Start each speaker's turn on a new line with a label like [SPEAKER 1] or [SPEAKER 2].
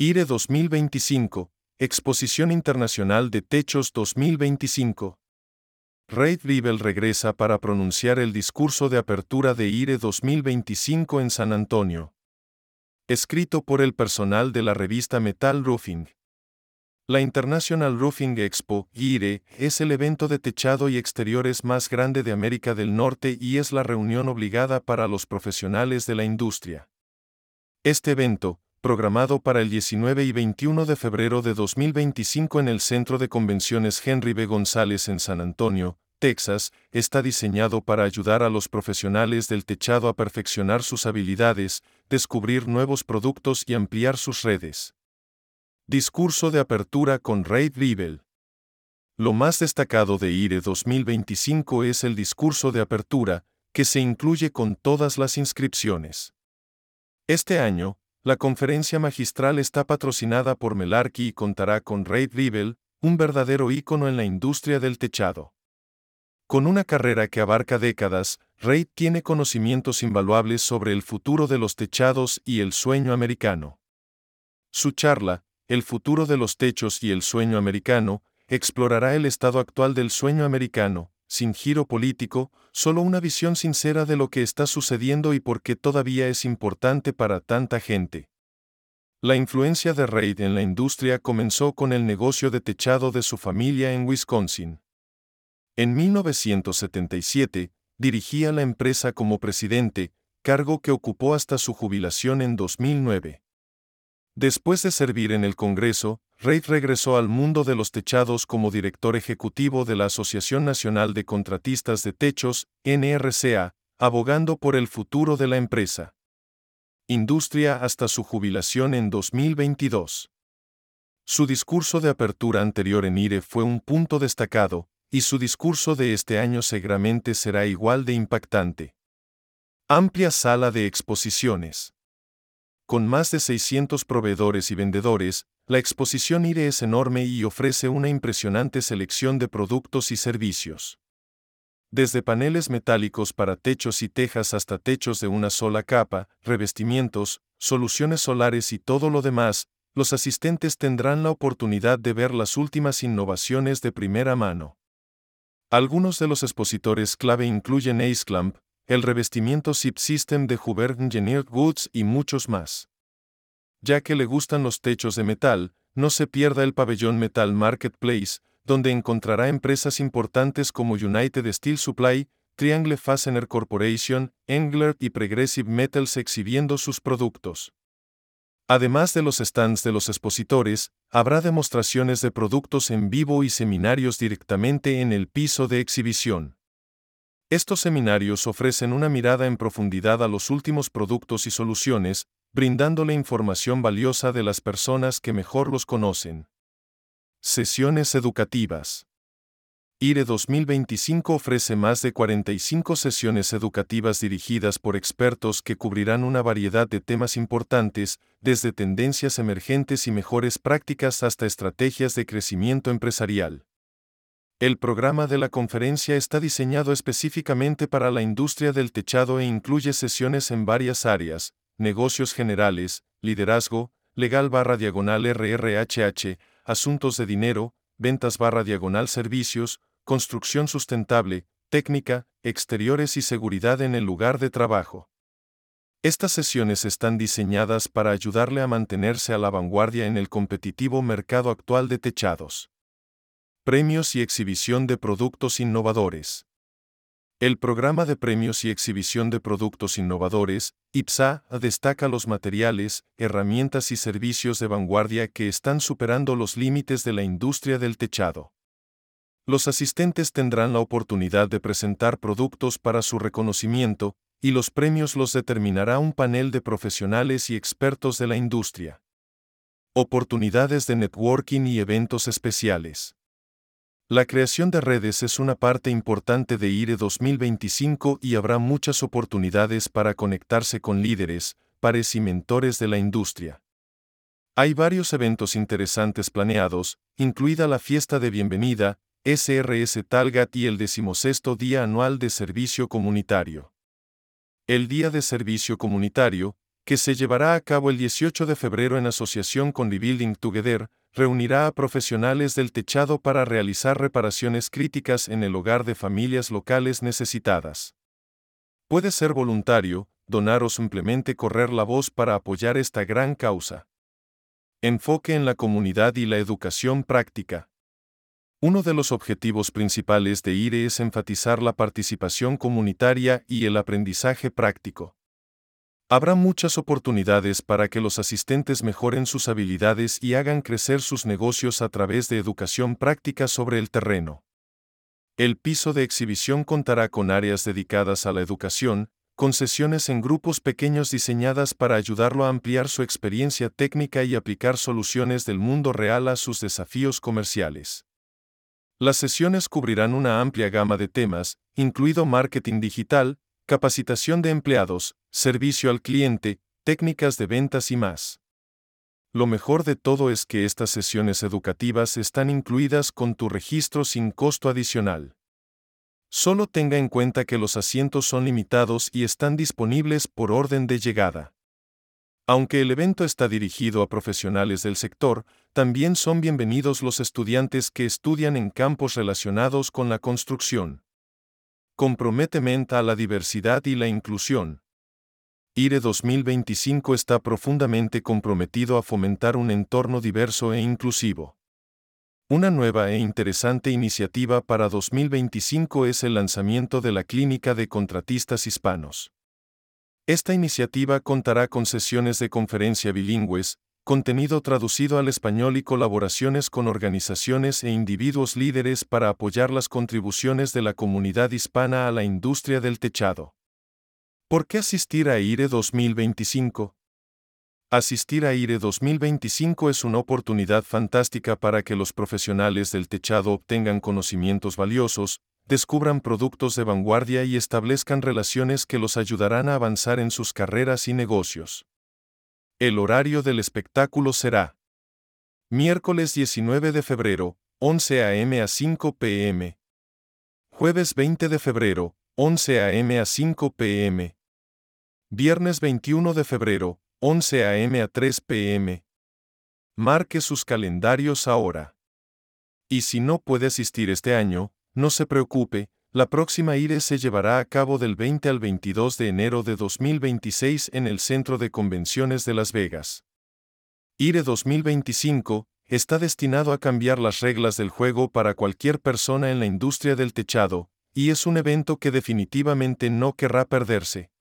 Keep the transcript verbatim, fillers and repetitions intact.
[SPEAKER 1] IRE dos mil veinticinco, Exposición Internacional de Techos dos mil veinticinco. Reid Riebel regresa para pronunciar el discurso de apertura de IRE dos mil veinticinco en San Antonio. Escrito por el personal de la revista Metal Roofing. La International Roofing Expo, IRE, es el evento de techado y exteriores más grande de América del Norte y es la reunión obligada para los profesionales de la industria. Este evento, programado para el diecinueve y veintiuno de febrero de dos mil veinticinco en el Centro de Convenciones Henry B. González en San Antonio, Texas, está diseñado para ayudar a los profesionales del techado a perfeccionar sus habilidades, descubrir nuevos productos y ampliar sus redes. Discurso de apertura con Reid Riebel. Lo más destacado de IRE dos mil veinticinco es el discurso de apertura, que se incluye con todas las inscripciones. Este año, la conferencia magistral está patrocinada por Melarkey y contará con Reid Riebel, un verdadero ícono en la industria del techado. Con una carrera que abarca décadas, Reid tiene conocimientos invaluables sobre el futuro de los techados y el sueño americano. Su charla, El futuro de los techos y el sueño americano, explorará el estado actual del sueño americano, sin giro político, solo una visión sincera de lo que está sucediendo y por qué todavía es importante para tanta gente. La influencia de Reid en la industria comenzó con el negocio de techado de su familia en Wisconsin. En mil novecientos setenta y siete, dirigía la empresa como presidente, cargo que ocupó hasta su jubilación en dos mil nueve. Después de servir en el Congreso, Reid regresó al mundo de los techados como director ejecutivo de la Asociación Nacional de Contratistas de Techos, N R C A, abogando por el futuro de la empresa. Industria hasta su jubilación en dos mil veintidós. Su discurso de apertura anterior en IRE fue un punto destacado, y su discurso de este año seguramente será igual de impactante. Amplia sala de exposiciones. Con más de seiscientos proveedores y vendedores, la exposición IRE es enorme y ofrece una impresionante selección de productos y servicios. Desde paneles metálicos para techos y tejas hasta techos de una sola capa, revestimientos, soluciones solares y todo lo demás, los asistentes tendrán la oportunidad de ver las últimas innovaciones de primera mano. Algunos de los expositores clave incluyen AceClamp, el revestimiento S I P System de Huber Engineered Woods y muchos más. Ya que le gustan los techos de metal, no se pierda el pabellón Metal Marketplace, donde encontrará empresas importantes como United Steel Supply, Triangle Fastener Corporation, Engler y Progressive Metals exhibiendo sus productos. Además de los stands de los expositores, habrá demostraciones de productos en vivo y seminarios directamente en el piso de exhibición. Estos seminarios ofrecen una mirada en profundidad a los últimos productos y soluciones, brindándole información valiosa de las personas que mejor los conocen. Sesiones educativas. IRE dos mil veinticinco ofrece más de cuarenta y cinco sesiones educativas dirigidas por expertos que cubrirán una variedad de temas importantes, desde tendencias emergentes y mejores prácticas hasta estrategias de crecimiento empresarial. El programa de la conferencia está diseñado específicamente para la industria del techado e incluye sesiones en varias áreas: negocios generales, liderazgo, legal barra diagonal R R H H, asuntos de dinero, ventas barra diagonal servicios, construcción sustentable, técnica, exteriores y seguridad en el lugar de trabajo. Estas sesiones están diseñadas para ayudarle a mantenerse a la vanguardia en el competitivo mercado actual de techados. Premios y exhibición de productos innovadores. El programa de premios y exhibición de productos innovadores, I P S A, destaca los materiales, herramientas y servicios de vanguardia que están superando los límites de la industria del techado. Los asistentes tendrán la oportunidad de presentar productos para su reconocimiento, y los premios los determinará un panel de profesionales y expertos de la industria. Oportunidades de networking y eventos especiales. La creación de redes es una parte importante de IRE dos mil veinticinco y habrá muchas oportunidades para conectarse con líderes, pares y mentores de la industria. Hay varios eventos interesantes planeados, incluida la fiesta de bienvenida, S R S Talgat y el decimosexto Día Anual de Servicio Comunitario. El Día de Servicio Comunitario, que se llevará a cabo el dieciocho de febrero en asociación con Rebuilding Together, reunirá a profesionales del techado para realizar reparaciones críticas en el hogar de familias locales necesitadas. Puede ser voluntario, donar o simplemente correr la voz para apoyar esta gran causa. Enfoque en la comunidad y la educación práctica. Uno de los objetivos principales de I R E es enfatizar la participación comunitaria y el aprendizaje práctico. Habrá muchas oportunidades para que los asistentes mejoren sus habilidades y hagan crecer sus negocios a través de educación práctica sobre el terreno. El piso de exhibición contará con áreas dedicadas a la educación, con sesiones en grupos pequeños diseñadas para ayudarlo a ampliar su experiencia técnica y aplicar soluciones del mundo real a sus desafíos comerciales. Las sesiones cubrirán una amplia gama de temas, incluido marketing digital, capacitación de empleados, servicio al cliente, técnicas de ventas y más. Lo mejor de todo es que estas sesiones educativas están incluidas con tu registro sin costo adicional. Solo tenga en cuenta que los asientos son limitados y están disponibles por orden de llegada. Aunque el evento está dirigido a profesionales del sector, también son bienvenidos los estudiantes que estudian en campos relacionados con la construcción. Comprometimiento a la diversidad y la inclusión. I R E dos mil veinticinco está profundamente comprometido a fomentar un entorno diverso e inclusivo. Una nueva e interesante iniciativa para dos mil veinticinco es el lanzamiento de la Clínica de Contratistas Hispanos. Esta iniciativa contará con sesiones de conferencia bilingües, contenido traducido al español y colaboraciones con organizaciones e individuos líderes para apoyar las contribuciones de la comunidad hispana a la industria del techado. ¿Por qué asistir a I R E dos mil veinticinco? Asistir a I R E dos mil veinticinco es una oportunidad fantástica para que los profesionales del techado obtengan conocimientos valiosos, descubran productos de vanguardia y establezcan relaciones que los ayudarán a avanzar en sus carreras y negocios. El horario del espectáculo será miércoles diecinueve de febrero, once a eme a cinco pe eme. Jueves veinte de febrero, once a eme a cinco pe eme. Viernes veintiuno de febrero, once a eme a tres pe eme. Marque sus calendarios ahora. Y si no puede asistir este año, no se preocupe, la próxima I R E se llevará a cabo del veinte al veintidós de enero de dos mil veintiséis en el Centro de Convenciones de Las Vegas. I R E dos mil veinticinco está destinado a cambiar las reglas del juego para cualquier persona en la industria del techado, y es un evento que definitivamente no querrá perderse.